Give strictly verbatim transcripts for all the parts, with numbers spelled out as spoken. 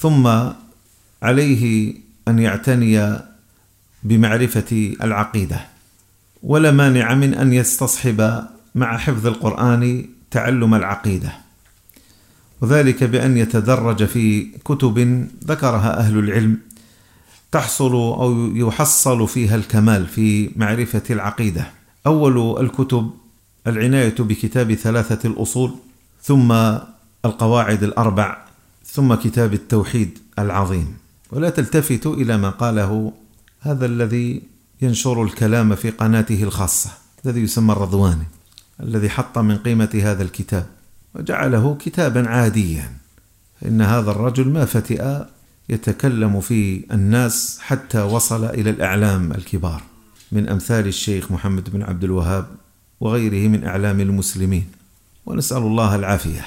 ثم عليه أن يعتني بمعرفة العقيدة، ولا مانع من أن يستصحب مع حفظ القرآن تعلم العقيدة، وذلك بأن يتدرج في كتب ذكرها أهل العلم تحصل أو يحصل فيها الكمال في معرفة العقيدة. أول الكتب العناية بكتاب ثلاثة الأصول، ثم القواعد الأربع، ثم كتاب التوحيد العظيم. ولا تلتفت إلى ما قاله هذا الذي ينشر الكلام في قناته الخاصة الذي يسمى الرضواني، الذي حط من قيمة هذا الكتاب وجعله كتابا عاديا. إن هذا الرجل ما فتئ يتكلم في الناس حتى وصل إلى الأعلام الكبار من أمثال الشيخ محمد بن عبد الوهاب وغيره من أعلام المسلمين، ونسأل الله العافية.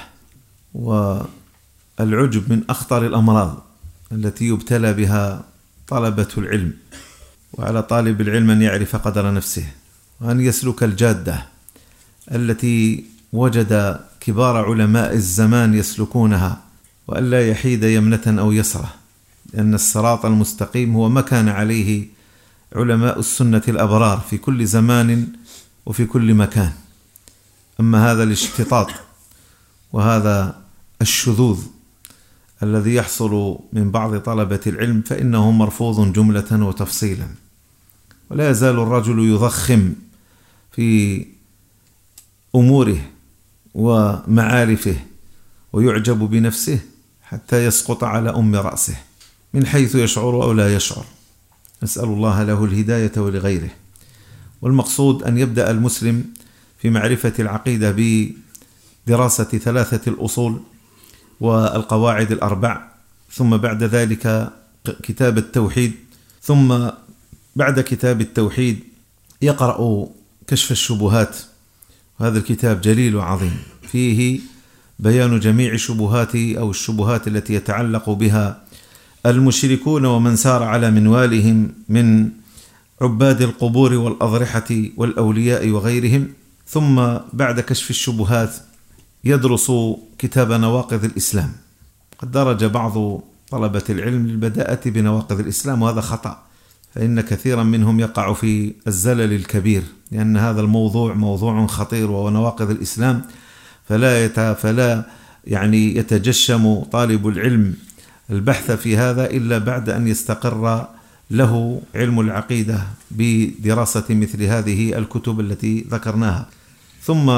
والعجب من أخطر الأمراض التي يبتلى بها طلبة العلم، وعلى طالب العلم أن يعرف قدر نفسه وأن يسلك الجادة التي وجد كبار علماء الزمان يسلكونها، وأن لا يحيد يمنة أو يسرة، لأن الصراط المستقيم هو ما كان عليه علماء السنة الأبرار في كل زمان وفي كل مكان. أما هذا الاشتطاط وهذا الشذوذ الذي يحصل من بعض طلبة العلم فإنه مرفوض جملة وتفصيلا. ولا يزال الرجل يضخم في أموره ومعارفه ويعجب بنفسه حتى يسقط على أم رأسه من حيث يشعر أو لا يشعر. نسأل الله له الهداية ولغيره. والمقصود أن يبدأ المسلم في معرفة العقيدة بدراسة ثلاثة الأصول والقواعد الأربع، ثم بعد ذلك كتاب التوحيد، ثم بعد كتاب التوحيد يقرأ كشف الشبهات، وهذا الكتاب جليل وعظيم فيه بيان جميع شبهات أو الشبهات التي يتعلق بها المشركون ومن سار على منوالهم من عباد القبور والأضرحة والأولياء وغيرهم. ثم بعد كشف الشبهات يدرس كتاب نواقض الإسلام. قد درج بعض طلبة العلم للبداءة بنواقض الإسلام، وهذا خطأ، فإن كثيرا منهم يقع في الزلل الكبير، لأن هذا الموضوع موضوع خطير وهو نواقض الإسلام، فلا يت... فلا يعني يتجشم طالب العلم البحث في هذا إلا بعد أن يستقر له علم العقيدة بدراسة مثل هذه الكتب التي ذكرناها. ثم